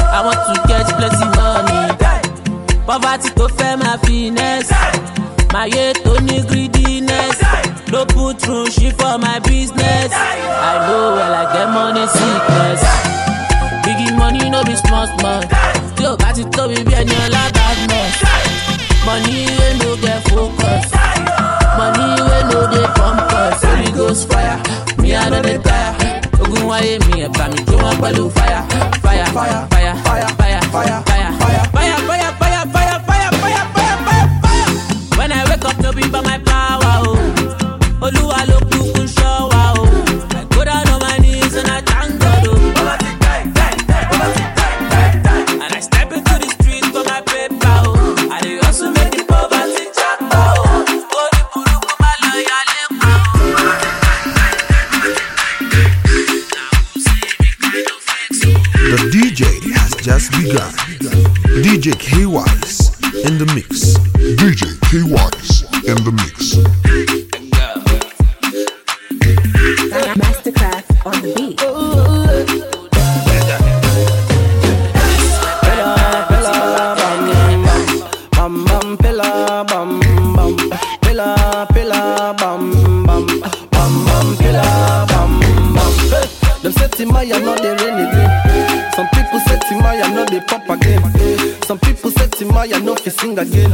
I want to get plenty money. Poverty to fair my finesse. My yet only greediness. No put through shit for my business. I know well I get money sickness. Biggie money no be small. Still got it to be any lot that much. Money we no get focus. Money we no dey pump us. Holy Ghost fire, me I know dey tire. Ogun waye mi e ba mi jo won pẹ̀lú fire. Fire, fire, fire, fire, fire, fire, fire, fire, fire, fire, fire, fire, fire, fire, fire, fire. When I wake up, no be by my power, oh. Oluwa lo kúkú show wa, oh. I go down on my knees and I thank God, oh. And I step into the streets for my paper, oh. I dey also make the poverty jack, oh. Go the buruku ma lo ya lepa, The DJ has just begun. DJ K-Wise in the mix. DJ K-Wise in the mix. Masterclass on the beat. Them say Timaya not the rainy day. Some people say Timaya not the pop again. Some people say Timaya not fi sing again.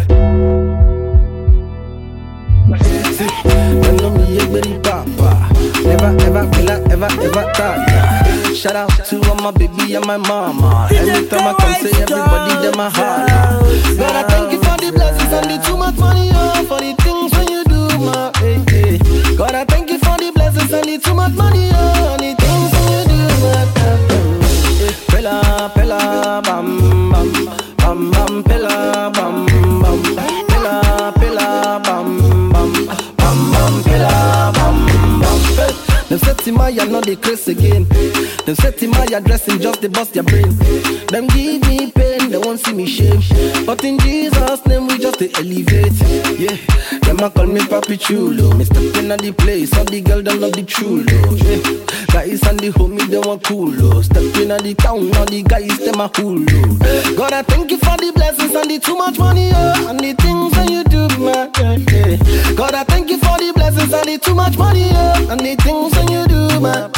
See, they know me every papa. Never ever feel like ever tired. Shout out to all my baby and my mama. Every time I come say everybody them a holler. God I thank you for the blessings and the too much money, oh, for the things when you do, my hey. God I thank you for the blessings and the too much money, oh, and the things when you do, my Pella, pella, bam, bam, bam, bam, pella, bam, bam, pella, pella, bam, bam, bam, bam, pella, bam, bam. Them say Timaya not the craze again. Them say Timaya dressing just the bust their brain. Them give me pain, they won't see me shame. But in Jesus' name we just elevate. Yeah, them a call me Papi Chulo. Mr. Pin at the place, all the girl them love the chulo. Yeah, guys and the homie they want coolo. Step in at the town, all the guys them a hulu. God I thank you for the blessings and the too much money, oh, and the things that you do, man. Yeah. God I thank you for the blessings and the too much money, oh, and the things that you do, man.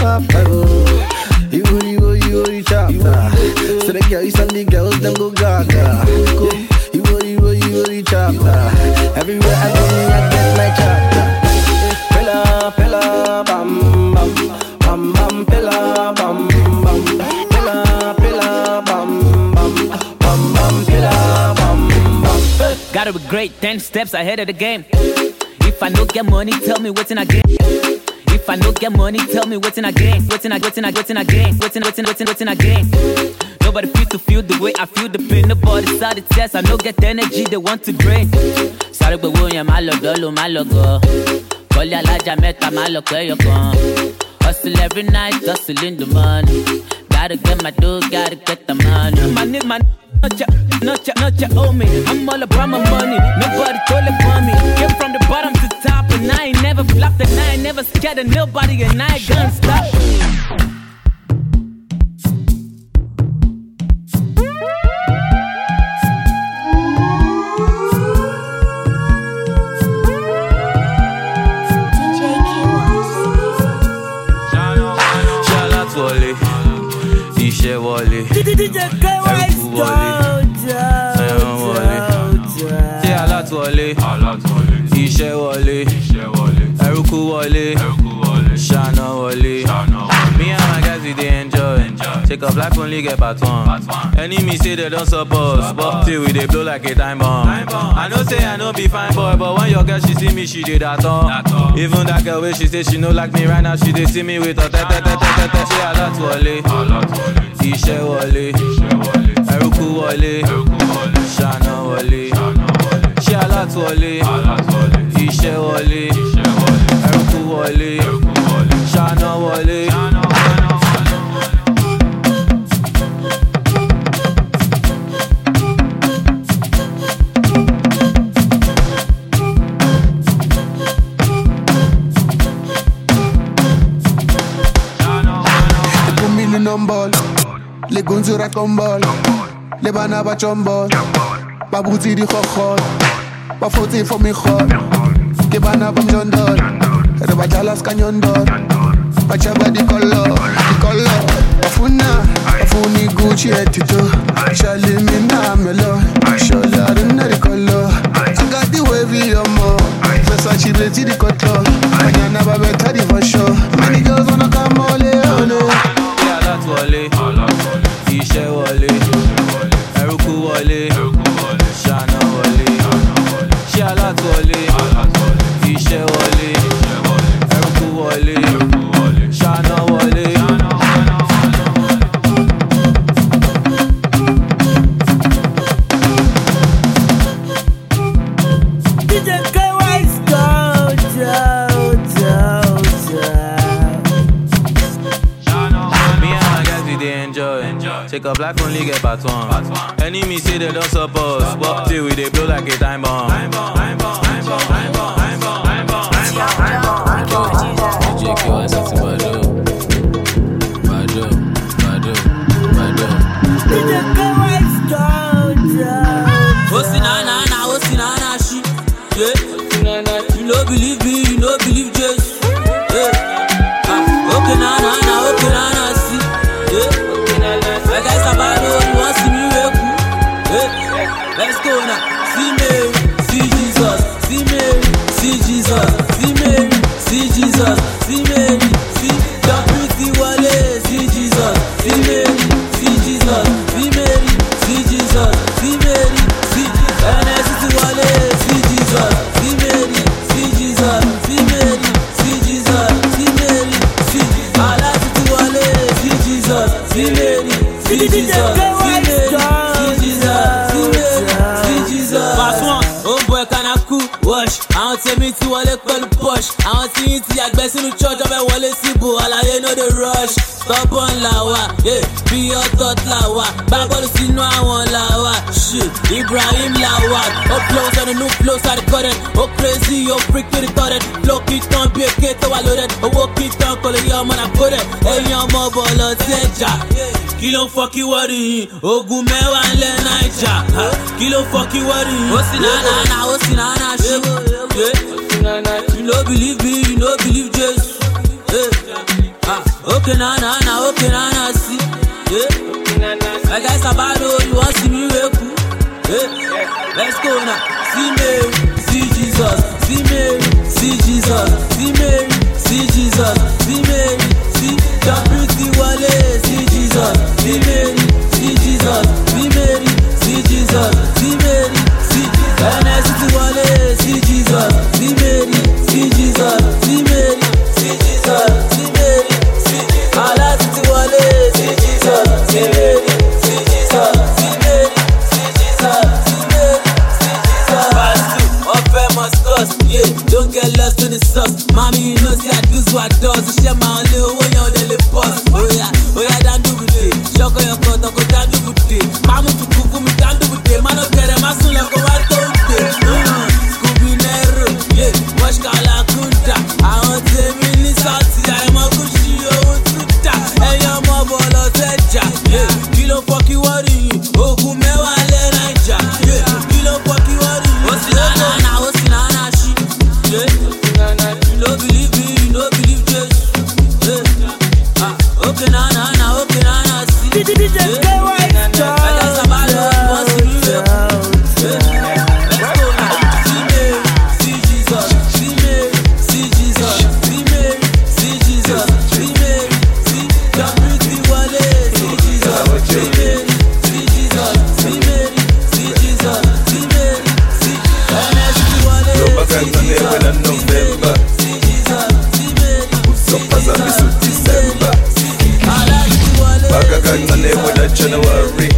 You chapter. So the guys and the girls them go gaga. You chapter. Everywhere I go, I get my chapter. Pella, pella, bam, bam, bam, bam, pella, bam, bam, pella, pella, bam, bam, bam, bam, pella, bam, bam. Gotta be great, 10 steps ahead of the game. If I don't get money, tell me what's in a game. If I don't get money, tell me what's in a game. What's in a game. Nobody feel the way I feel the pain. Nobody saw the test. I don't get the energy they want to drain. Sorry, but William, my logo, my logo. Call ya Laja Meta, my logo, you're gone. Hustle every night, hustle in the money. Gotta get my dough, gotta get the money. My nigga, my not your owe me. I'm all about my money. Nobody told it for me. Came from the bottom to top, and I ain't never flopped, and I ain't never scared of nobody, and I ain't gonna stop. Wọlé, ẹrùkú wọlé, ṣé alátúwọlé, iṣẹ́ wọlé, ẹrùkú wọlé, ṣáná wọlé. Me and my guys we dey enjoy. Take up life only get part one. Enemy say they don't support, but till we dey blow like a time bomb. I know say I no be fine boy, but when your girl she see me she dey that all. Even that girl wey she say she no like me right now, she dey see me with her tete. Ṣé alátúwọlé, iṣẹ́ wọlé, ẹrùkú wọlé, ṣáná wọlé. Ṣé alátúwọlé, iṣẹ́ wọlé, ẹrùkú wọlé, ṣáná wọlé. Les gonzes ya kombol le bana ba chombol ba butsi di khokhol ba fotse for me khol ke bana ba mjondol re ba jala skanyondol ba chaba di color bafuni Gucci etito shali mina melo shola na di color I got the wavy more Versace Betty di cotton Banyana ba better di for sure many girls wanna come ole yeah that's wale Ishe wale Eruku wale Shana wale yeah that's wale Ishe wale Eruku wale Shana wale Take a black only get baton. Enemy say they don't support us, but till we they blow like a time bomb. You no believe me, you no believe Jesus. Okay, na see. My guys are bad, you want to see me wake. Let's go now. See Mary, see Jesus. See Mary, see Jesus. See Mary, see Jesus. See Mary, see the pretty wale. See Jesus. See Mary, see Jesus. See Mary, see Jesus. See Mary, see the wale. See Jesus. See Mary, see Jesus. See Mary, see Jesus. See Mary, see Allah. See wale. See Jesus. See Mary. See Jesus, see Jesus. Pass one, oh boy, can I cool wash? I don't tell me to all the push. I don't see it, I guess in the church of a wallet, Sibu, all I know the rush. Stop on lawa, yeah, be your thought lawa. Bible see no one lawa, shit, Ibrahim lawa. Up close on the new flows, I cut it. Oh crazy, oh freak to the thought it. Flow it on, be a kid, so I load it. Oh walk it down, call it your man, I put it. Hey, your mobile, teja. Kí ló fuck you worry? Ogun mẹ́wàá ńlẹ̀ Naija. Kí ló fuck you worry? Ó sì náà shit. You no believe me, you no believe Jesus. Okay na see. My guys are bad, you want to see me wake. Let's go now. See Mary, see Jesus. See Mary, see Jesus. See Mary, see Jesus. See Mary, see the pretty wale. See Jesus. See Mary, see Jesus. See Mary, see Jesus. See Mary, see the wale. See Jesus. See Mary, see Jesus. See Mary, see Jesus. See Mary, see Allah. See wale. See Jesus. See Mary, see Jesus. See Mary, see Jesus. See Mary, see Jesus. Pass through, up famous cause, yeah. Don't get lost in the sauce. Mommy, you know see I do what I do. So share my little way on the lip boss. Oh yeah, don't do with it. Shoko your cut, go down do with it. Mama to cook me down do with it. Man, don't get a masul and go out to it. Scooby Nero, yeah. Wash Kala Kunta. I want to really salty. I'm a Gucci, oh, Tuta. Hey, I'm a bolo teja. Yeah, kilo fuck you worry. Oh, Kumewa le Naija. Yeah, kilo fuck you worry. What's in shit. Yeah, you no believe me, you no believe Jesus. Yeah, okay, na see. DJ January,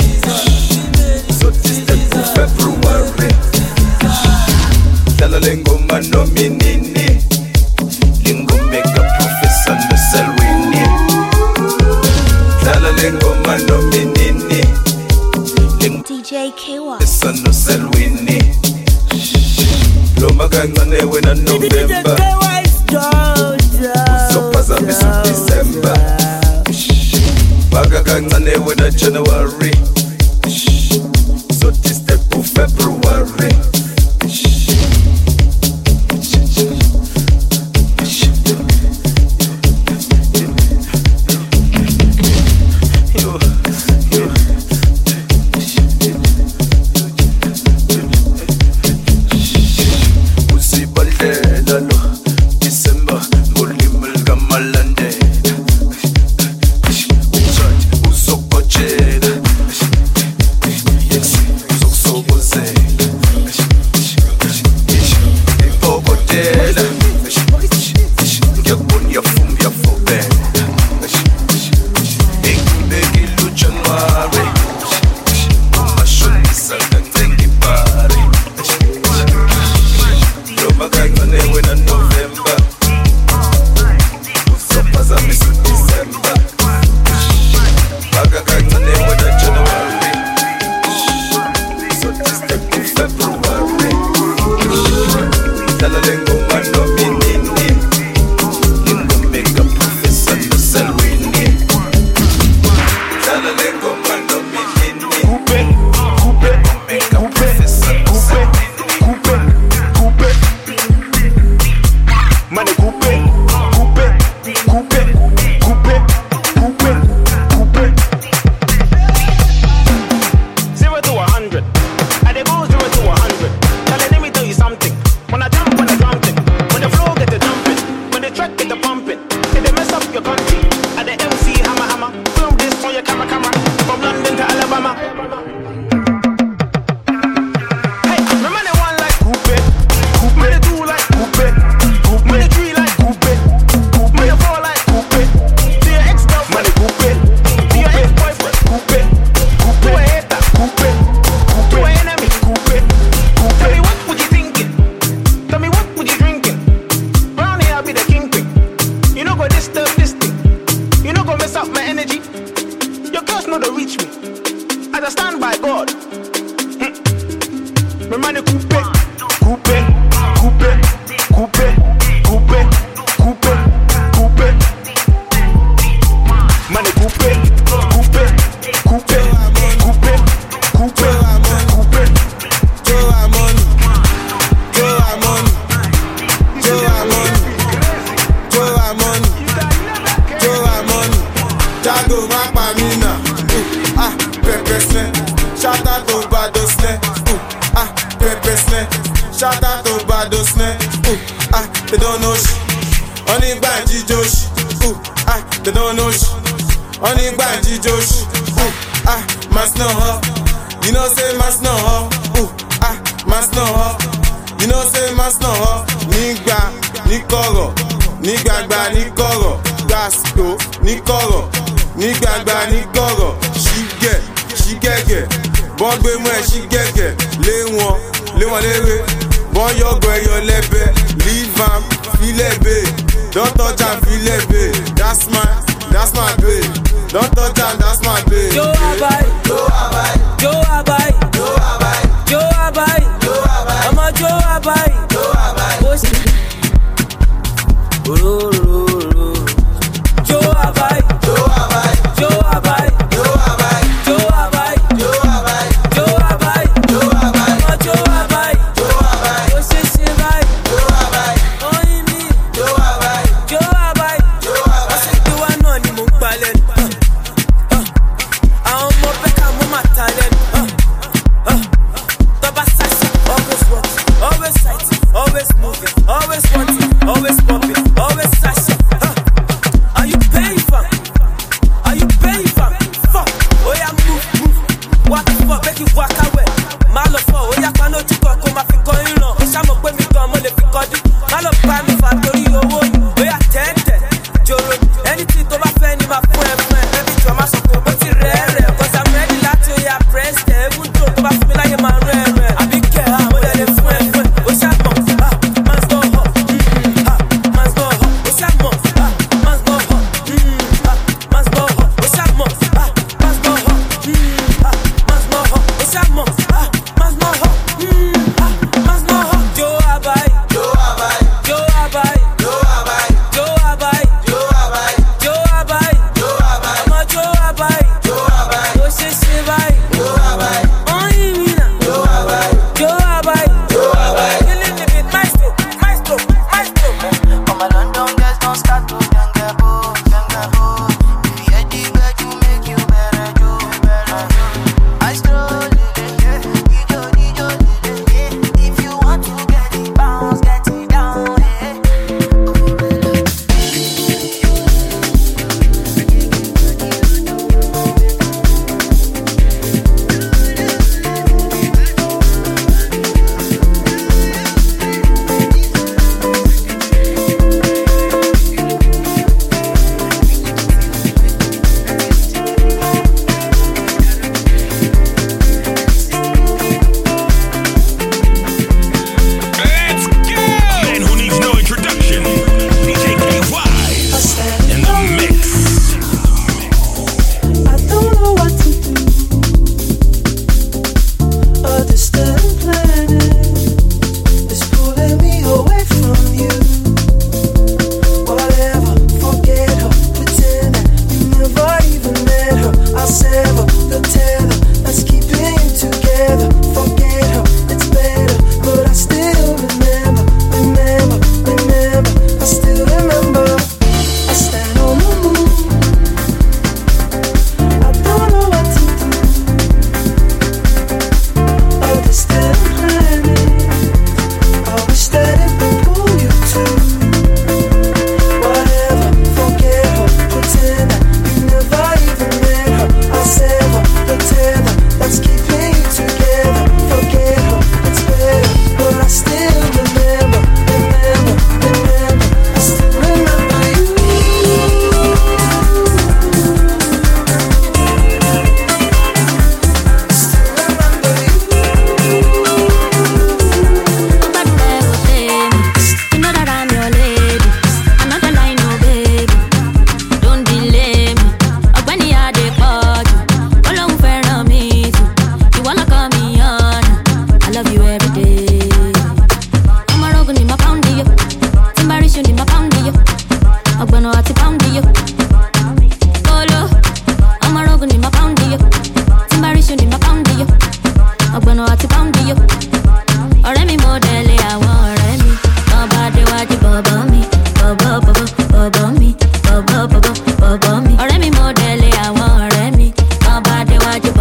so this February. Tell a lingo man no minini. Lingo make a professor no selwini. Tell a lingo man no minini. DJ KY. Professor no selwini. Loma gangane when a November. So pass a miss December. Baga gangane when a January. January. So this step for February.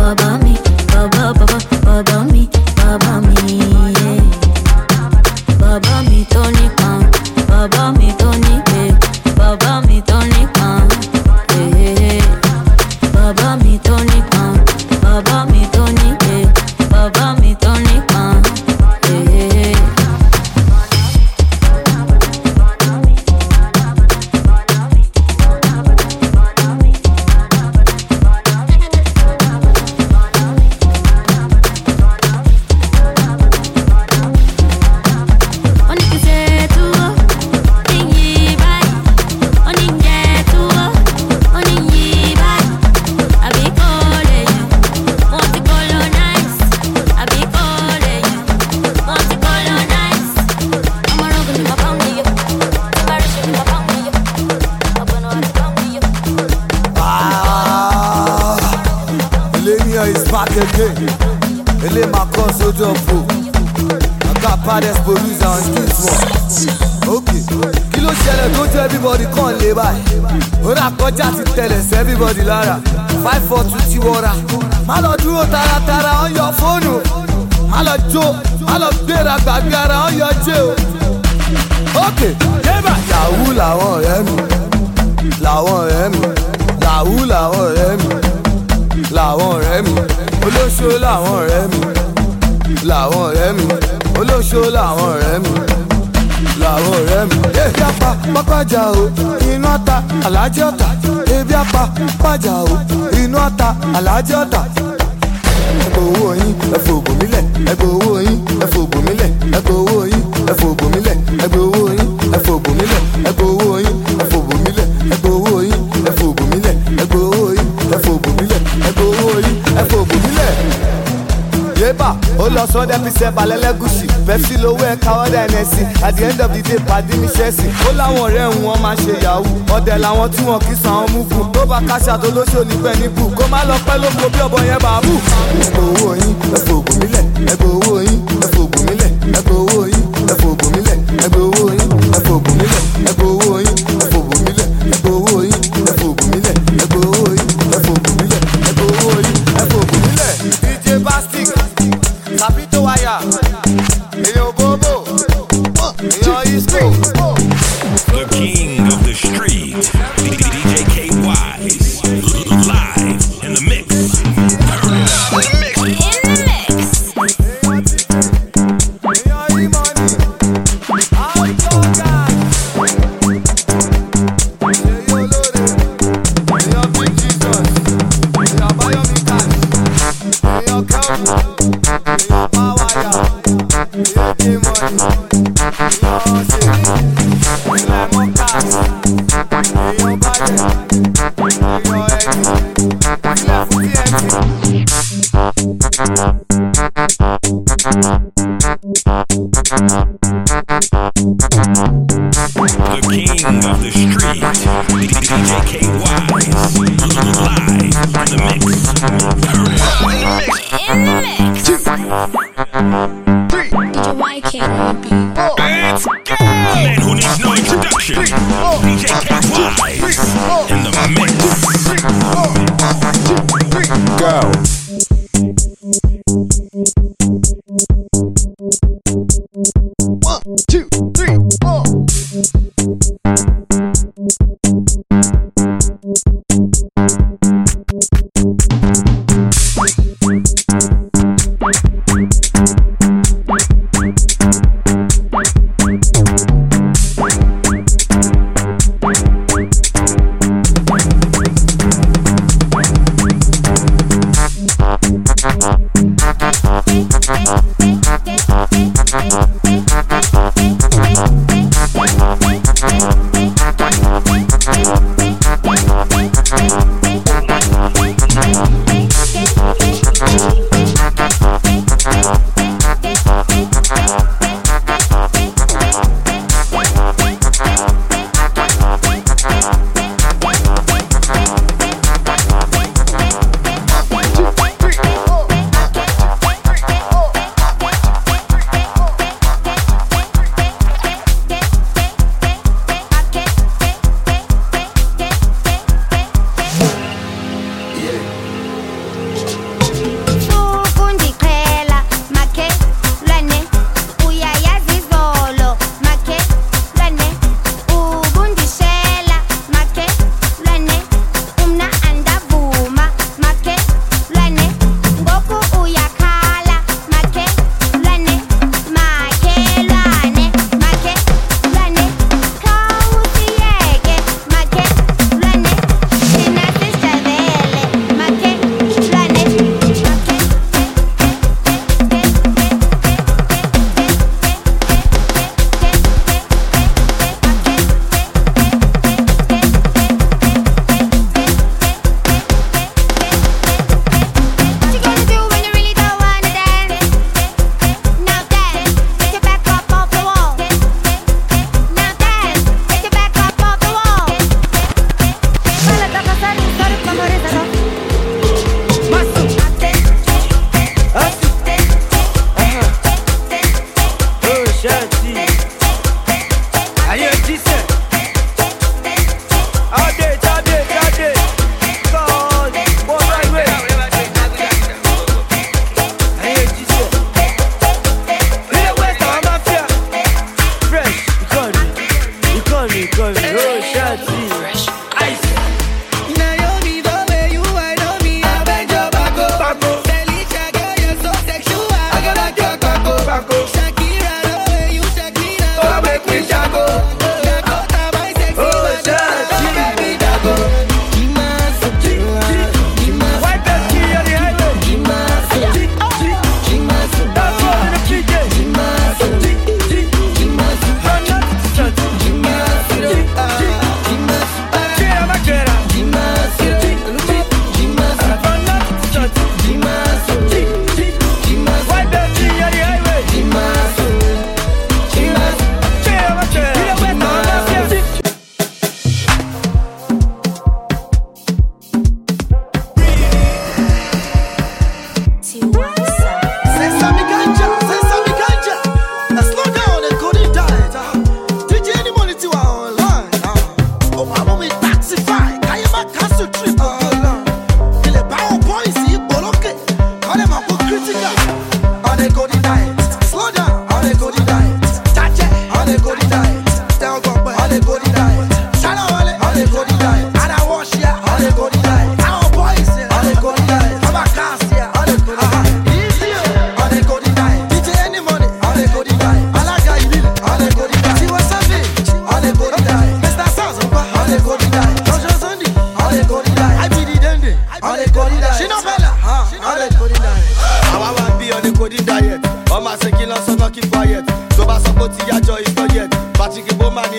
Everybody Lara 542 ti wọra má lọ dúró taratara on your phone má lọ jó má lọ gbéra gbàgbé ara on your jail. Okay yahoo làwọn ọ̀rẹ́ mi làwọn ọ̀rẹ́ mi yahoo làwọn ọ̀rẹ́ mi làwọn ọ̀rẹ́ mi olóṣó làwọn ọ̀rẹ́ mi làwọn ọ̀rẹ́ mi olóṣó làwọn ọ̀rẹ́ mi làwọn ọ̀rẹ́ mi. Ebi apá pápájà o inú ọ̀tá alájẹ́ ọ̀tá. Ebi apá pápájà o inú ọ̀tá alájẹ́ ọ̀tá. Ẹgbẹ́ owó yín ẹ̀fọ́ ògùn mílẹ̀. Ẹgbẹ́ owó yín ẹ̀fọ́ ògùn mílẹ̀. Ẹgbẹ́ owó yín ẹ̀fọ́ ògùn mílẹ̀. Ẹgbẹ́ owó yín ẹ̀fọ́ ògùn mílẹ̀. Ẹgbẹ́ owó yín ẹ̀fọ́ ògùn mílẹ̀. Ẹgbẹ́ owó yín ẹ̀fọ́ ògùn mílẹ̀. Ẹgbẹ́ owó yín ẹ̀fọ́ ògùn mílẹ̀. Ẹgbẹ́ owó yín ẹ̀fọ́ ògùn mílẹ̀. Yébà ó lọ sọ́dẹ̀ píṣẹ́ balẹ̀lẹ́gùsì Pepsi lówó ẹ̀ káwọ́dà ẹ̀nẹ́sì at the end of the day pàdé ní ṣẹ́ẹ̀sì. Ó láwọn ọ̀rẹ́ òun wọn máa ṣe yahoo ọ̀dẹ̀ làwọn tí wọn kì í san ọmú fún. Tó bá káṣà tó lóṣò nípẹ́ níbù kó má lọ pẹ́ lóko bí ọ̀bọ yẹn bá bù. Ẹgbẹ́ owó yín ẹ̀fọ́ ògùn mílẹ̀. Ẹgbẹ́ owó yín ẹ̀fọ́ ògùn mílẹ̀. Ẹgbẹ́ owó yín ẹ̀fọ́ ògùn mílẹ̀. Ẹgbẹ́ owó yín ẹ̀fọ́ ògùn mílẹ̀. Ẹgbẹ́ owó yín ẹ̀fọ́ ògùn mílẹ̀. Ẹgbẹ́ owó yín ẹ̀fọ́ ògùn mílẹ̀. Ẹgbẹ́ owó yín ẹ̀fọ́ ògùn mílẹ̀. Ẹgbẹ́ owó yín ẹ̀fọ́ ògùn mílẹ̀. DJ Bastic Capito Waya, Eyo Bobo, Eyo Isco. The king of the street, DJ K-Wise, live in the mix. Turn it up. In the mix. The king of the street, DJ K-Wise, live in the mix. Turn it up. In the mix. 2, 3. DJ YK on the beat. Let's go! A man who needs no introduction. DJ K-Wise in the mix. Go.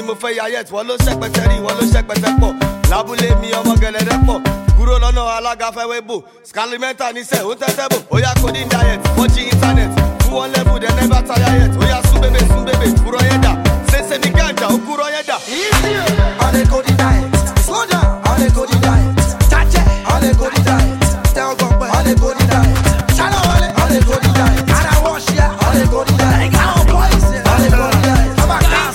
mo fẹ́ yayet, wọ́n ló ṣẹ́pẹ̀tẹ̀ rí, wọ́n ló ṣẹ́pẹ̀tẹ̀ pọ̀. Lábúlé mi ọmọ gẹ̀lẹ́dẹ́ pọ̀. Kúrò lọ́nà alága fẹ́ wébò. Scalimenta níṣẹ́, ó tẹ́tẹ́ bò. Ó yá coding diet, wọ́n jí internet. Fún one level, they never tire yet. Ó yá sún bébè, kúrò yẹn dà. Ṣèṣe ní gànjà, ó kúrò yẹn dà. On the coding diet, slow down. On the coding diet, chache. On the coding diet, tell God where. On the coding diet, shadow on it. On the coding diet, and I wash ya. On the coding diet, on boys. On the coding diet, come on, class.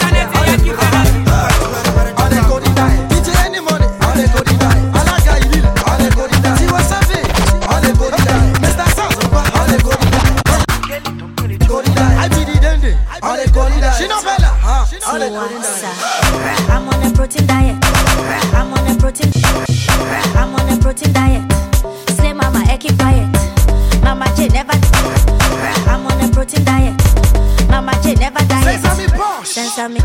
On the coding diet, DJ any money. On the coding diet, I like how you did it. On the coding diet, see what's up here. On the coding diet, Mr. South, on the coding diet. Coding diet, I be the dende. On the coding diet, she no fella. On the coding diet, I'm on a protein diet. I'm on a protein. I'm on a protein diet. Slim mama, keep quiet. Mama J never. I'm on a protein diet. Mama J never diet. Sensami,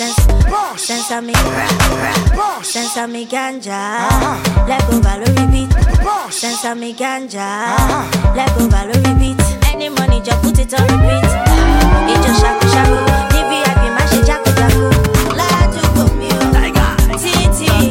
Sensami ganja. Let go Valerie beat. Sensami ganja. Let go Valerie beat. Any money, just put it on repeat. It just shaku shaku. DVIP, mash jaku jaku. La to go me. TT.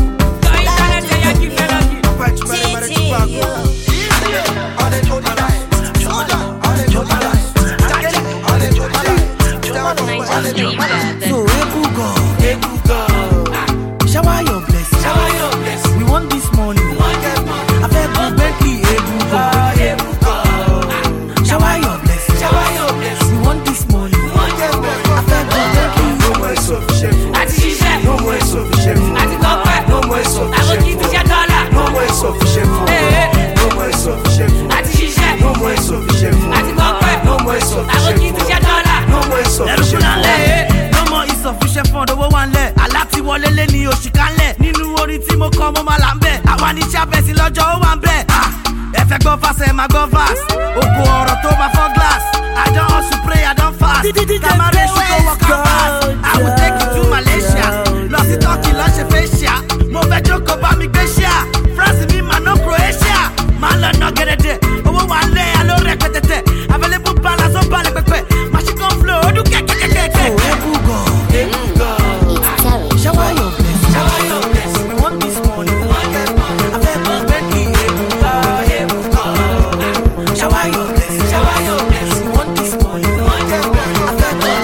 So Ebugo, shower your blessing. We want this money. I feel good, Bentley. Ebugo, shower your blessing. We want this money. I feel good, Bentley. No more sufficient. No more sufficient. No more sufficient. No more sufficient. No more sufficient. No more sufficient. No more sufficient. No more sufficient. No more insufficient fund, owó wa ń lẹ̀. Aláti wọlé lé ní oṣù kan lẹ̀. Nínú orin tí mo kọ́ mo máa là ń bẹ̀. Àwa ní sábẹ́sì lọ́jọ́ ó wà ń bẹ̀. Ẹ fẹ́ gbọ́ fásẹ̀ ẹ máa gbọ́ fast. Oko ọ̀rọ̀ tó máa fọ́ glass. I don hustle pray, I don fast. Tamale ṣùgbọ́n wọ́n kàn fast. I will take you to Malaysia. Lọ sí Turkey lọ ṣe facial. Mo fẹ́ jókòó bá mi gbé ṣíà. France mi máa ná Croatia. Máa lọ ná gẹ̀rẹ́dẹ̀. Owó wa ń lẹ̀ aló rẹ̀ pẹ̀tẹ̀tẹ̀. Available balance ó balẹ̀ pẹ̀pẹ̀. Machine gun flow ó dún kẹ̀kẹ̀kẹ̀kẹ̀. Ebugo. Shower your blessing. We want this money. I feel good, Bentley. Ebugo. Shower your blessing. We want this money. I feel good.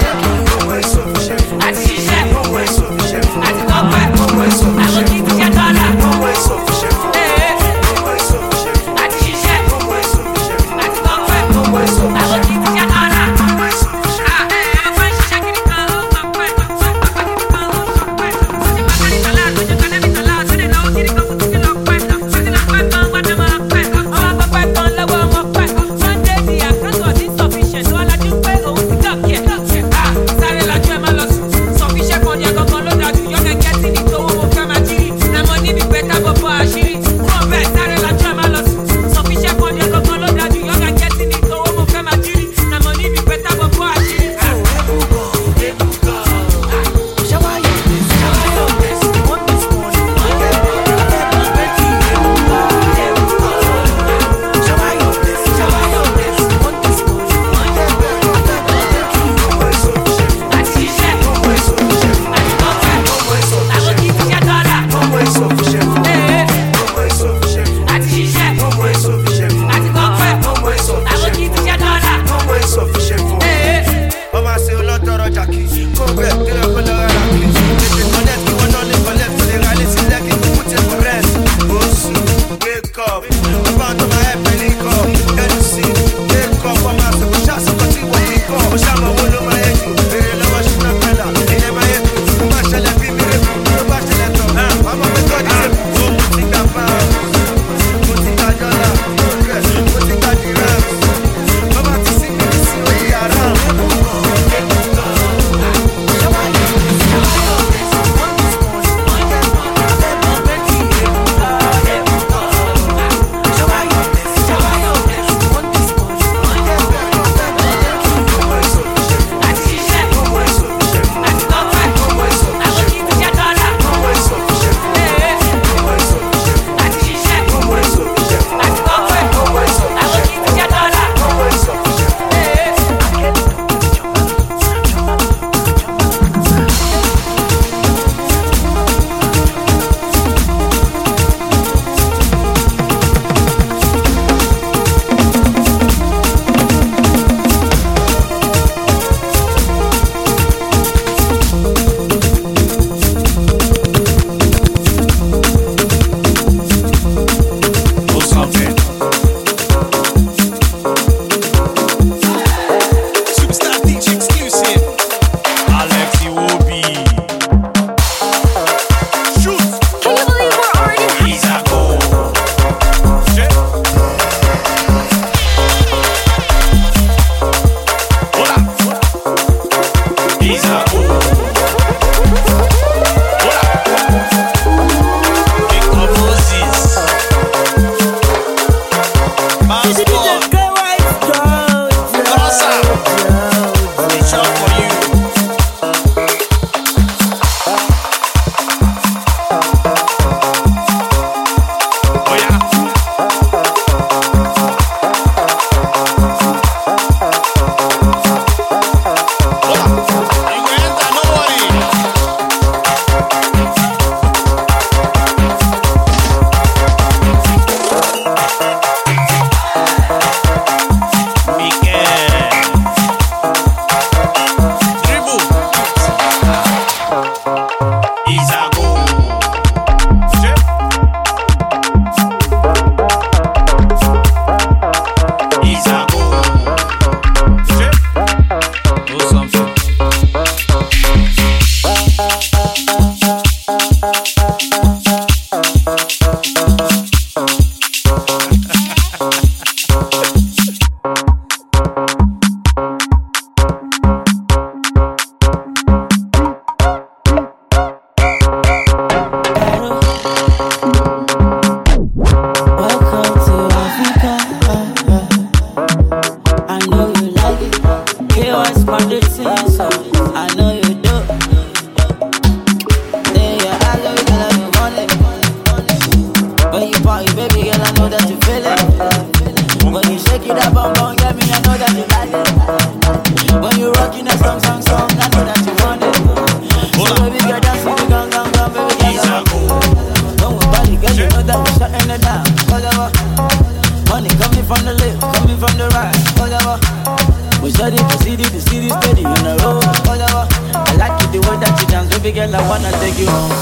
Shake it up, bum, get me, I know that you like it. When you rockin' a song, I know that you want it. So baby girl, dance with the gun, baby girl. When we party, girl, you know that we shutting it down. Money coming from the left, coming from the right. We study the city steady on the road. I like it the way that you dance, baby girl, I wanna take you home.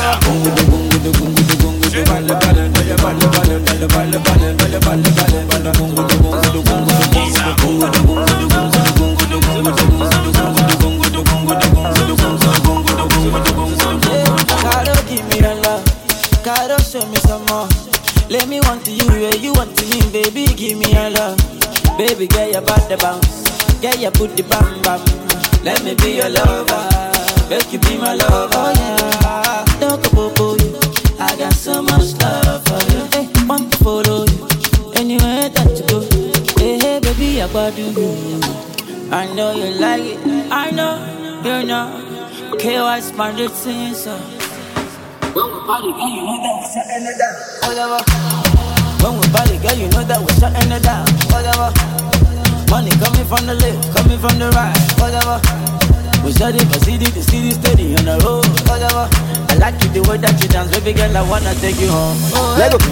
Caro, give me your love. Caro, show me some more. Let me want to you, where you want to me, baby, give me your love. Baby, get your body bounce, get your booty bam bam. Let me be your lover, make you be my lover, oh yeah. Don't go bobo you, I got so much love for you. Hey, want to follow you, anywhere that you go. Hey, hey, baby, I got you. I know you like it, I know, you know. KY's my routine, so. When we party, girl, you know that we're shutting it down. When we party, girl, you know that we're shutting it down. Money coming from the left, coming from the right. We study the city steady on the road. I like it the way that you dance, baby girl, I wanna take you home. Let go.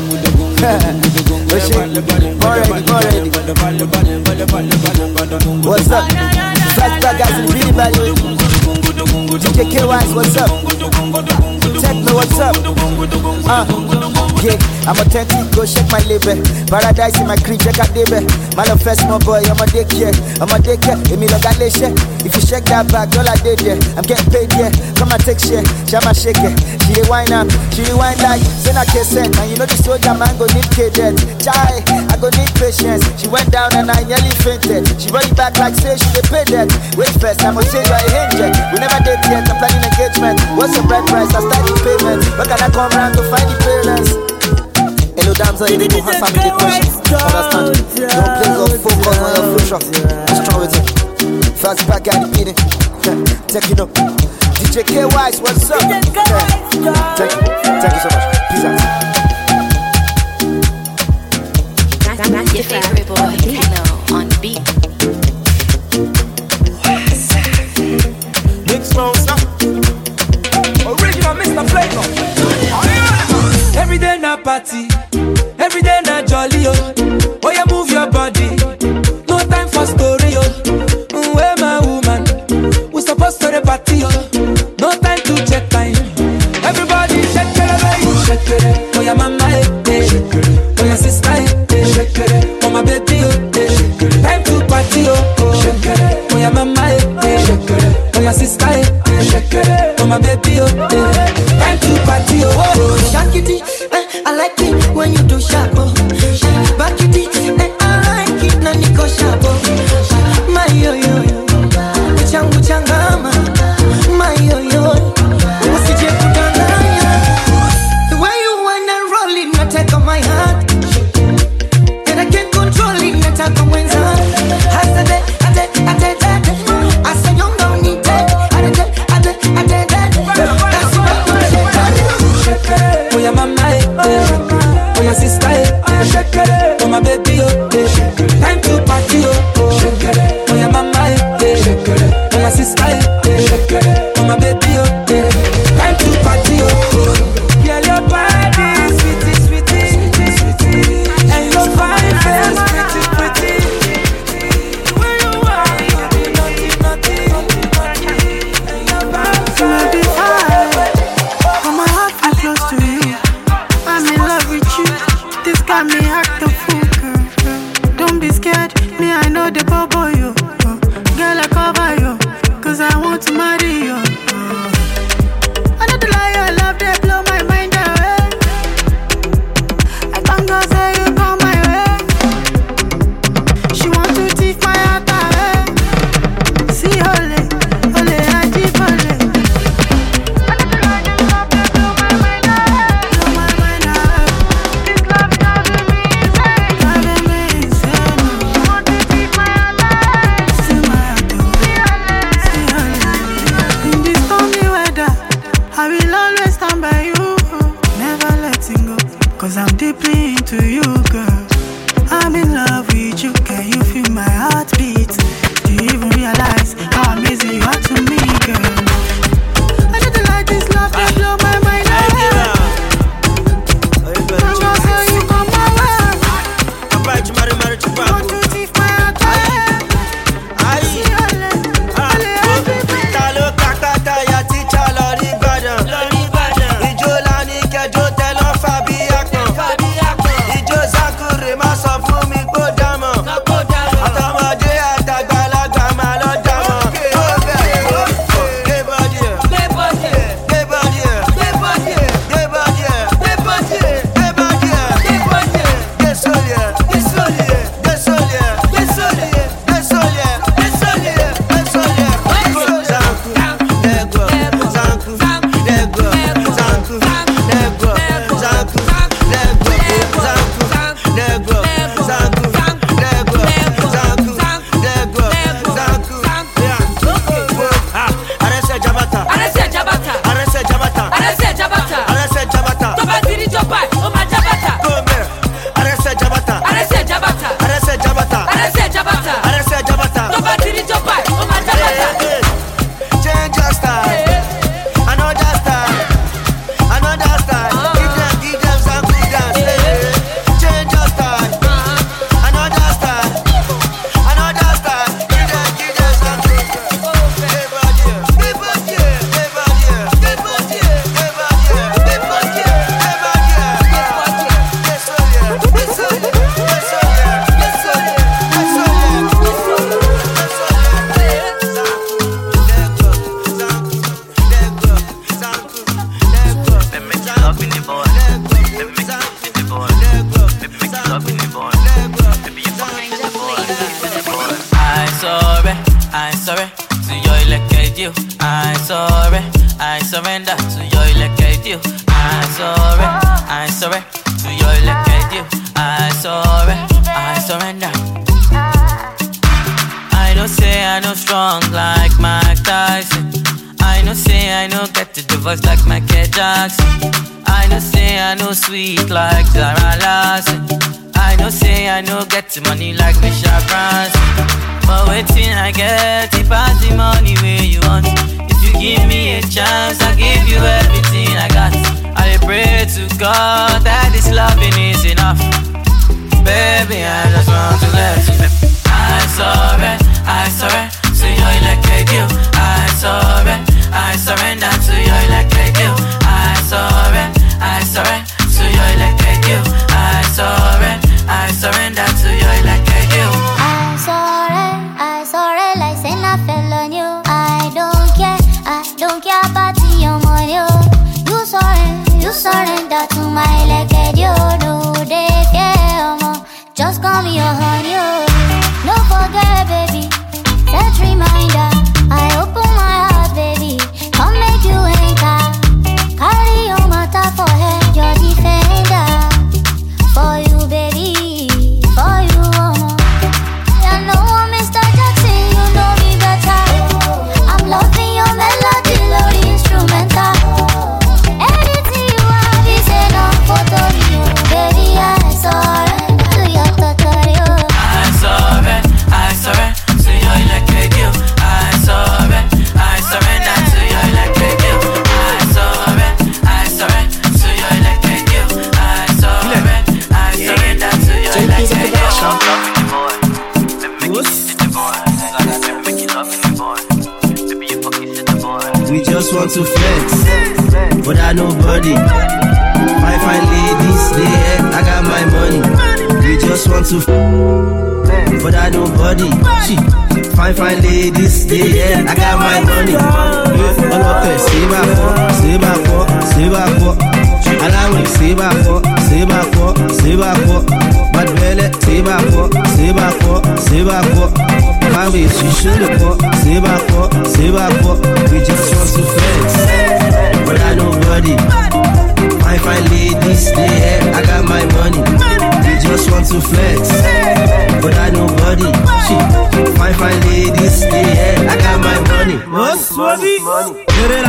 What's up? Fast back guys, really bad. DJ K-Wise, what's up? Techno, what's up? Yeah, I'm authentic, go shake my label. Paradise in my crib, check out baby. Man of first, my boy, I'm a daycare. Emi loga leshe. If you shake that back, all I did, yeah. I'm getting paid, yeah. Come and take share, shama shake it. She dey wine up, she dey wine like Sena K-Set. And you know the soldier man go need cadet. Chai, I go need patience. She went down and I nearly fainted. She brought it back like say she dey pay that. Wait first, I must say you are a angel. We never date yet, I'm planning engagement. What's your bride price? I start the payment. Where can I come round to find the parents? Hello, damsel, you didn't answer me the question. Understand? Don't play your focus on your future. What's wrong with it? Fast back at the beating. Take it up. DJ K-Wise, what's up? Thank you so much. Peace out. That's your favorite boy, Techno, on the beat. Mix monster. Original Mr. Flavor. Every day na party, every day na jolly, oh. Oh, you move your body, no time for story, oh. Where my woman, we supposed to the party, oh. No time to check time. Everybody shake it, baby. Shake it. Oh, your mama, eh. Oh, your sister, eh. Oh, my baby, oh. Time to party, oh. Shake it. Oh, your mama, eh. Oh, your sister, eh. Oh, my baby, oh. Time to party, oh. Shakity, I like it when you do sharp, oh. Back it, I like it, na niko sharp, oh. My yo yo yo, uchangama, my yo yo, usije kudanganya. The way you wanna roll it, na take on my heart, and I can't control it, na take on my heart. Hasade, ate, asa nyonga unite, ate. Oh, your mama, oh, your sister, oh, my baby, oh, time to party, oh, oh, your mama, oh, your sister, oh, my baby, oh, time to party, oh, girl, your body, sweetie, and your fine face, pretty, where you are, you do nothing, and your body, my heart is close to you. I'm in love with you. This got me act a fool, girl. Don't be scared. Me, I know the bobo you. Girl, I cover you. Cause I want to marry you. I know the lie, your love, they blow my mind away. I can't go say you come my way. She want to thief my heart away. See, ole, I deep ole. I'm sorry to your elected you. I'm sorry, I surrender to your elected you. I'm sorry to your elected you. I'm sorry, I surrender. I know say I know strong like Mike Tyson. I know say I know get to the voice like Michael Jackson. I know say I know sweet like Zara Larson. I know say I know get the money like Michelle Branson. But waiting I get it pass the money where you want. If you give me a chance, I'll give you everything I got. I pray to God that this loving is enough. Baby, I just want to let you know. I'm sorry to your elected you. I'm sorry, I surrender to your elected you. I'm sorry to your elected you. I'm sorry, I surrender to your elected you. I'm sorry, like say I fell on you. I don't care about your money. You surrender to my elected you. No, they fear more. Just call me your honey. No forget, baby. Set reminder. I open my heart, baby. Come make you enter. Carry your matter for head, your defender. For you, baby. For you, you know I'm Mr. Jackson. You know me better. I'm loving your melody, Lord instrumental. Anything you have is enough for you, baby. I'm sorry to your tutorial. I'm sorry to your elected you. I'm sorry, I surrender to your elected you. I'm sorry to your elected you. I'm sorry, I surrender to your elected you. We just want to flex, but I nobody. Fine ladies, I got my money. We just want to but I nobody. Fine ladies, I got my money. Save up, allow me, save up, but really, save up, my way, she should have save up, we just want to flex, but I nobody. Fine ladies, I got my money. We just want to flex, but I nobody. Fine ladies, I got my money. Money.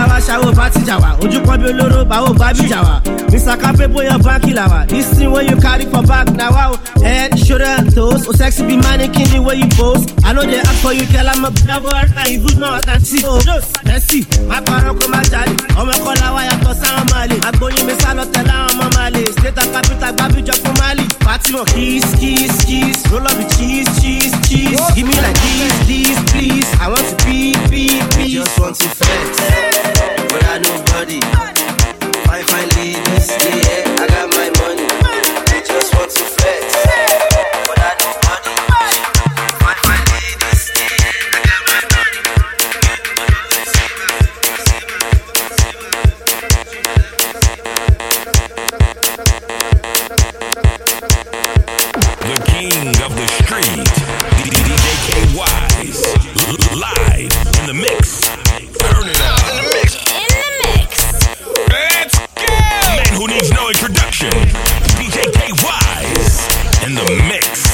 Mr. Cafe boy, your back lawa. This thing when you carry for back now, wow. Head, shoulder, and toes. Oh, sexy be mannequin the way you pose. I know they ask for you, girl. I'm a bravo, and you good now. I can see. Oh, let's see. My parents come at Charlie. Oh, my call I have to sound Mali. I go you, Miss Alotella, I'm a Mali. State and capital, baby, job for Mali. Party on kiss. Roll up the cheese. Give me like this, please. I want to be. Just want to flex, but I nobody. Fine ladies, I got my money. They just want to flex, but I nobody. Fine ladies, I got my money. The king of the street, DJ K-Wise, live in the mix. Turn it up. In the mix. Let's go. Man who needs no introduction, DJ K-Wise in the mix.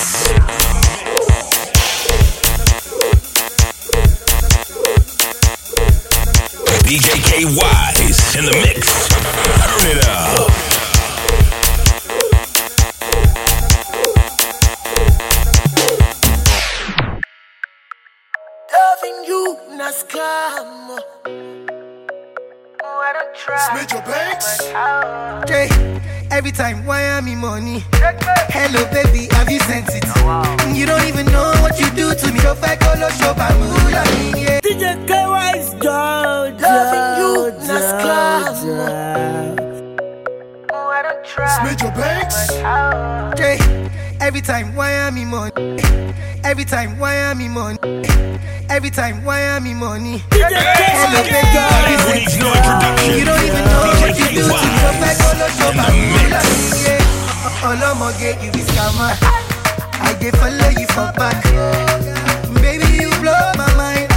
DJ K-Wise in the mix. Turn it up. Loving you, not scam. Smith your banks. Okay, every time, why am I money? Hello, baby, have you sent it? You don't even know what you do to me. Your fake color show, DJ K-Wise, loving you, not scam. Smith your banks. Okay, every time, why am I money? Every time, why am I money? Every time, why am I money? Hello, baby, have you sent it? You don't even know what you do to me. Your fake color show, all I'ma get you is scammer. I get follow you for back. Baby, you blow my mind.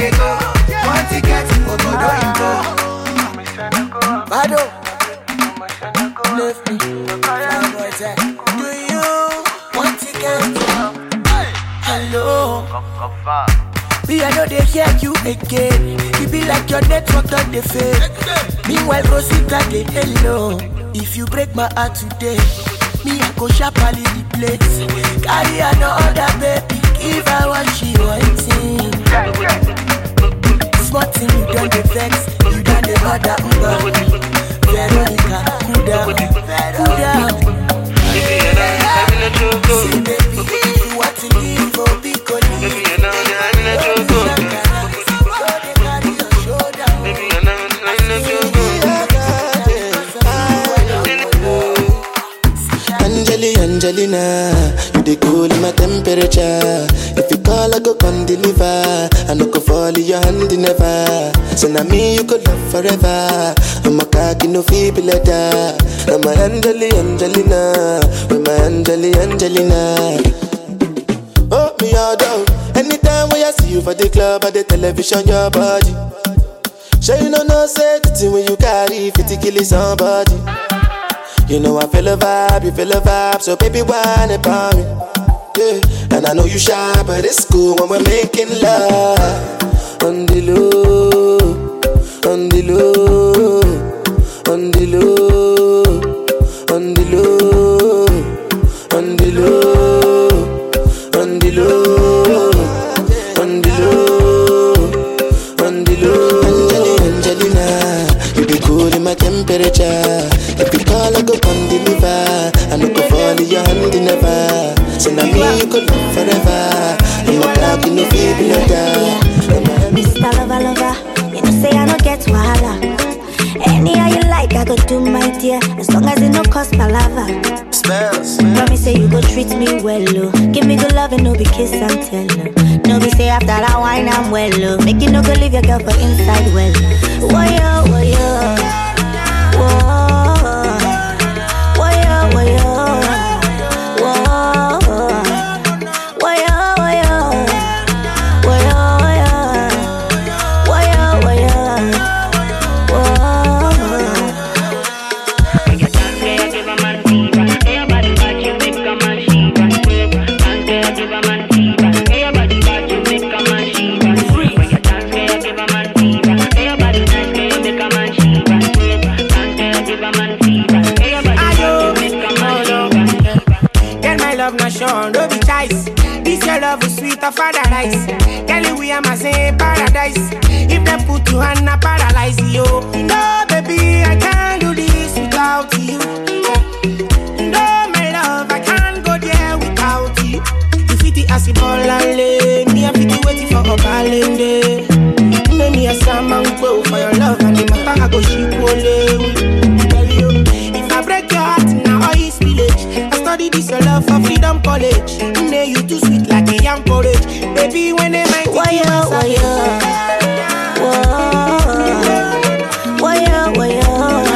they go. One ticket, Obodo Imbo. Bado. Left me. Do you want ticket? Hello. Me, I know they hear you again. You be like your network on the fade. Meanwhile, Rosita, they hello. If you break my heart today, me, I go sharply the place. Carry another baby, if I want she wanting. Smart thing, you done the vex, you done the mother. Veronica, cool down, cool down. See, baby, if you want to leave, oh, be good. Angelina, you dey cool in my temperature. If you call, I go come deliver. I no go fall in your hand never. So now me you could love forever. I'm a cocky no feeble letter. I'm a Angelina, with my Angelina. Oh me all down. Anytime when I see you for the club or the television, your body. Sure you no say the thing when you carry 50 kill somebody. You know I feel a vibe, you feel a vibe, so baby whine about me. Yeah, and I know you shy, but it's cool when we're making love. On the low, on the low, on the low, on the low, on the low, on the low, on the low, on the low. Angelina, you be cool in my temperature. If you call, I go come deliver. I no go fall in your hand never. So now me you could live forever. I'm a dog, you know baby letter. Mr. Lover, you know say I no get wahala. Anyhow you like, I go do my dear. As long as it no cost palava. Spells. Promise say you go treat me well, oh. Give me good love and no be kiss and tell, oh. No be say after that wine I'm well, oh. Make you no go leave your girl for inside well. Woyo, woyo, woah. Don't be choice. This your love is sweet of paradise. Kelly, we are my same paradise. If they put you on a paralyze you. No, baby, I can't do this without you. No, my love, I can't go there without you. You fit the acid ball and lay. Me, I fit the waiting for a balance. Make me a salmon go for your love and the matter I go ship only. If I break your heart now, all is village. Study this your love for freedom college. Nay, you too sweet like a young porridge. Baby, when they might why you, why you? Why you, why you?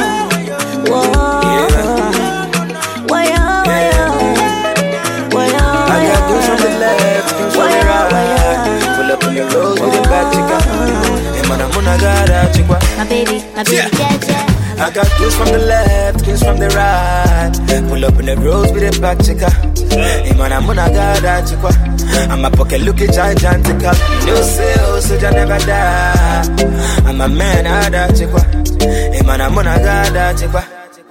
Why you, why you? I got goose from the left, goose from the right. Pull up on the road with a bad chica. Hey man, I'm gonna get out, chica. My baby, yeah. I got goose from the left, goose from the right. Pull up in the road with a back checker. Hey man, I'm gonna get that chica. I'm a pocket looking gigantic. You say, oh, so you never die. I'm a man, I that chica. Hey man, I'm gonna get that chica.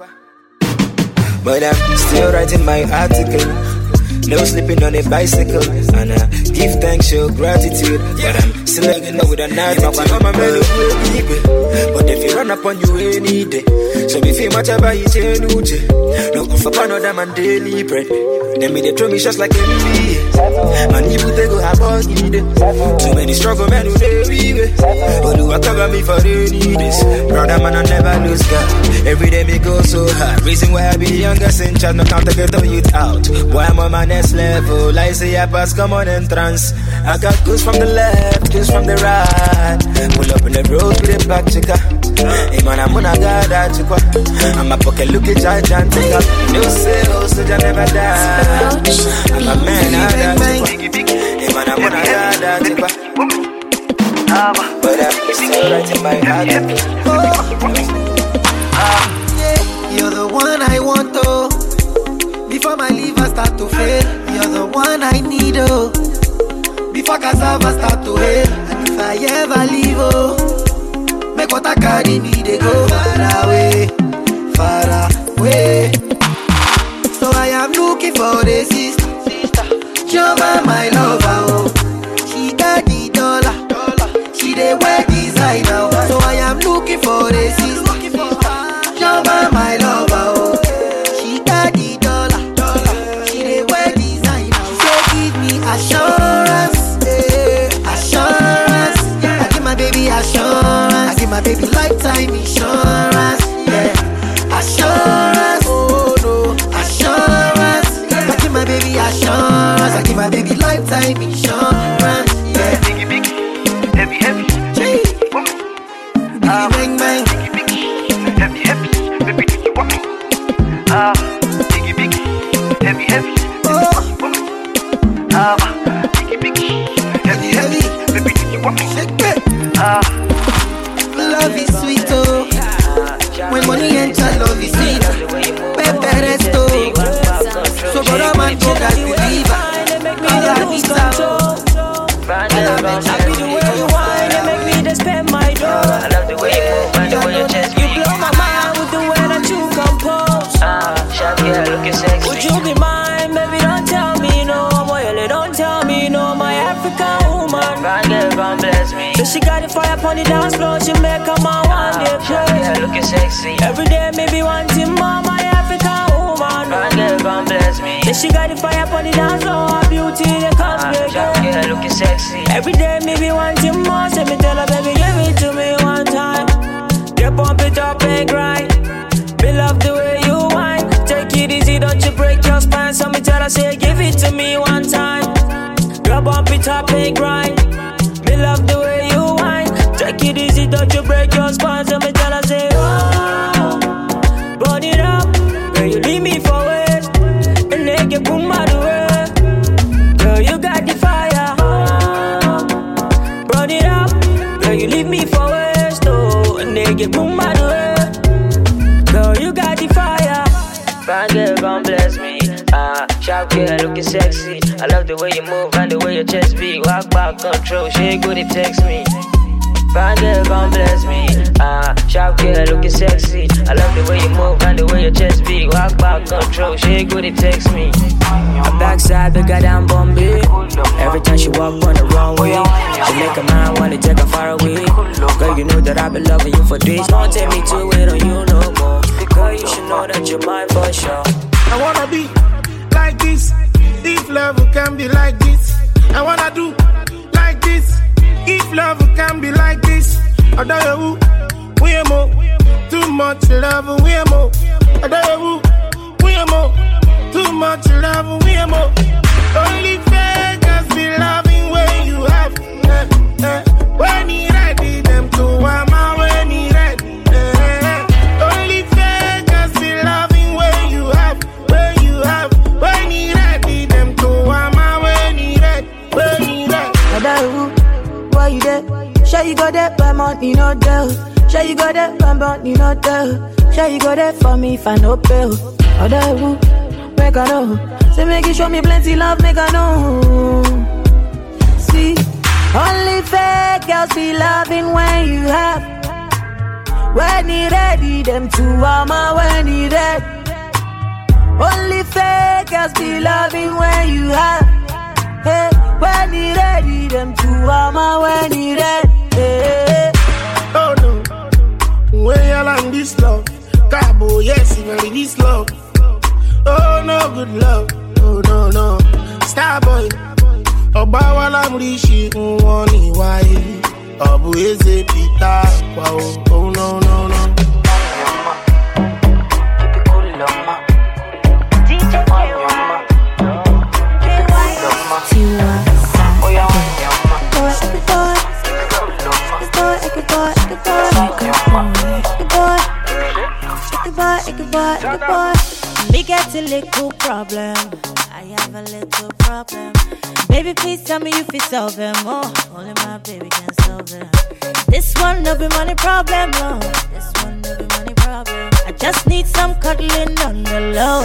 But I'm still writing my article. No sleeping on a bicycle. And I give thanks, show gratitude. But I'm still hanging out with an attitude. But if you run up on you any day, so if you much about you, no go for another man daily bread. Then me they throw me shots like NBA. Man, you they go have us need it. Too many struggle men who they leave it. But do I cover me for any days? Brother man, I never lose God. Every day me go so hard. Reason why I be younger since child, no count to get the youth out. Boy, I'm on my next level. I say I pass, come on entrance. I got goose from the left, goose from the right. Pull up in the road with a back chica. Hey man, I'm gonna get that chica. I'm a pocket looking gigantic. No say, oh, so you never die. I'm a man, I got chica. Hey man, I'm gonna get that chica. but I'm still writing my heart. Yeah, you're the one I want, oh. Before my liver start to fail, you're the one I need, oh. Before cassava start to hail, and if I ever leave, oh, make what I carry me, they go far away, far away. So I am looking for a sister, Jova, my lover, oh. She got the dollar, she dey wear designer, oh. So I am looking for a sister, Jova, my lover, oh. She got the dollar, she dey wear designer. She say give me assurance, assurance. I give my baby assurance, I give my baby lifetime insurance, yeah. Assurance, oh no, assurance. I give my baby assurance, I give my baby lifetime insurance, yeah. Biggie, biggie, heavy, heavy, biggie, bang, bang, heavy, heavy, baby, do you want me? Biggie, biggie, heavy, heavy, biggie, biggie, heavy, heavy, baby, do you want me? Shake it. Love is sweet, oh. When money enter, love is sweet. Pepe resto. So go down and go guys believe. I love control. I be the way you whine and make me just spend my dough. I love the way you move and the way you just you blow my mind with the way that you compose. Sharp girl looking sexy. Would you be mine, baby? Don't tell me no. Boy, don't tell me no. My African woman, bad girl, God bless me. So she got the fire upon the dance floor. She make her my one day play. Sharp girl looking sexy. Every day, maybe wanting more. My African woman, bad girl, God bless me. So she got the fire upon the dance floor. Her beauty, they can't break. Sharp girl looking sexy. Every day, maybe wanting more. So me tell her, baby, give it to me one time. Get pump it up and grind. Me love the way you whine. Take it easy, don't you break your spine. So me tell her, say, give it to me one time. Girl, bump it up and grind. Me love the way you whine. Take it easy, don't you break your spine. So me tell her, say, oh, burn it up. Girl, you leave me for waste. And they get boom out the way. Girl, you got the fire. Burn it up. Girl, you leave me for waste. Oh, and they get boom out the way. Girl, you got the fire. Bad girl, God bless me. Sharp girl, looking sexy. I love the way you move and the way your chest beat. Walk back, control, shake good, it text me. Bad girl, God bless me. Sharp girl, looking sexy. I love the way you move and the way your chest beat. Walk back, control, shake good, it text me. Her backside bigger than Bombay. Every time she walk on the wrong way, she make a man wanna take her far away. Girl, you know that I've been loving you for days. Don't take me to it on you no more. Girl, you should know that you're mine for sure. I wanna be like this, if love can be like this. I wanna do like this, if love can be like this. I don't know who, we are more, too much love, we are more. I don't know who, we are more, too much love, we are more. Only fakers be loving when you have, when he ready, them to ama when he ready. Only fakers be loving when you have, when he ready, them to ama when he ready, when he ready. Why you there? Sure you got that, but money not there. Sure you got that, but money not there. Sure you got that for me if I no bill. Other who, make I know. Say make you show me plenty love, make I know. See, only fake girls be loving when you have. When he ready, them two ama when he ready. Only fake girls be loving when you have. Hey, when he ready, them two ama when he ready. Hey. Oh no, when you like this love, Cabo, yes, very this love. Oh no, good love. Oh no, no, Starboy. Obawala mrishi unwani wai. Obu eze pita. Wow. Oh no, no, no. Me get a little problem. I am have a little problem. Baby, please tell me you feel solve them. Oh, only my baby can solve them. This one no be money problem. Oh, this one no be money problem. I just need some cuddling on the low.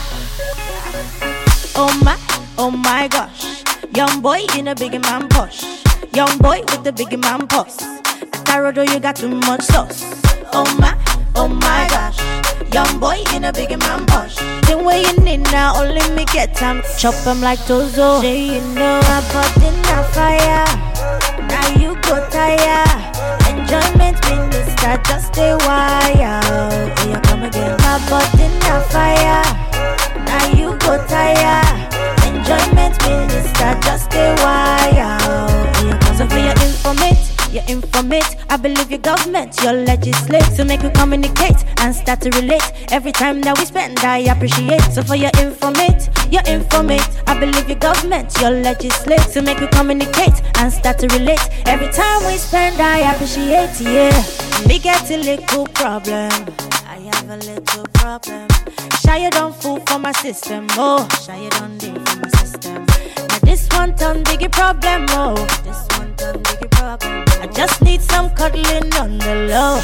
Oh my gosh. Young boy in a big man push. Young boy with the big man pulse. Atarodo, you got too much sauce. Oh my gosh. Young boy in a big man push. The way you need now, only me get time. Chop him like Tozo. Say you know I bought in a fire. Now you go tired. Enjoyment minister, just stay wild. Oh, you come again. I bought in a fire. Now you go tired. Enjoyment minister, just stay wild. So for your informate, I believe your government, your legislate. So make we communicate and start to relate. Every time that we spend, I appreciate. So for your informate, I believe your government, your legislate. So make we communicate and start to relate. Every time we spend, I appreciate, yeah. Me get a little problem. I have a little problem. Shy you don't fool for my system, oh. Shy you don't deal for my system. Now this one turn biggie problem, oh. This one turn biggie problem. I just need some cuddling on the low.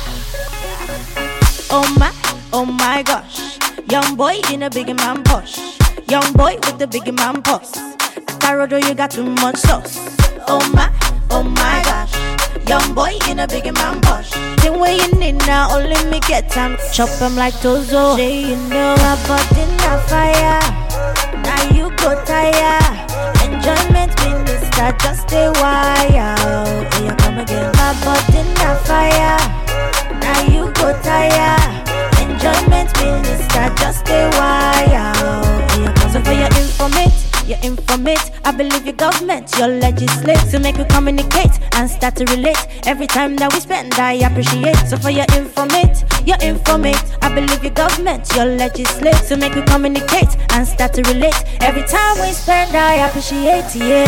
Oh my gosh. Young boy in a big man push. Young boy with the big man pulse. Atarodo, you got too much sauce. Oh my gosh. Young boy in a big man push. The way you need now, only me get time. Chop him like Tozo. Say you know I bought in a fire. Now you go tired. Enjoyment minister, just stay wild. Oh, you come again. I bought in a fire. Now you go tired. Enjoyment minister, just stay wild. Oh, you come. So for your informate, I believe your government, your legislate. So make we communicate and start to relate. Every time that we spend, I appreciate. So for your informate, I believe your government, your legislate. So make we communicate and start to relate. Every time we spend, I appreciate, yeah.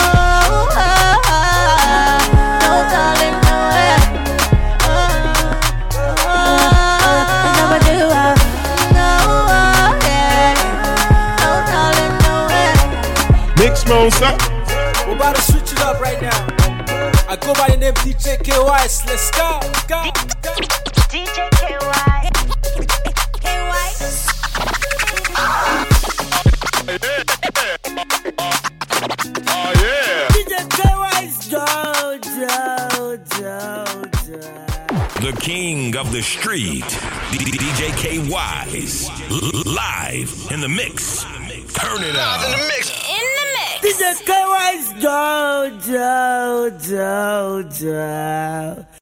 No darling, no. Never do I. Mix Monster. We're about to switch it up right now. I go by the name DJ KYS. Let's go. DJ KY. Oh yeah. DJ KYS. The king of the street, DJ KYS, live in the mix. Turn it up. In the mix. DJ KYS.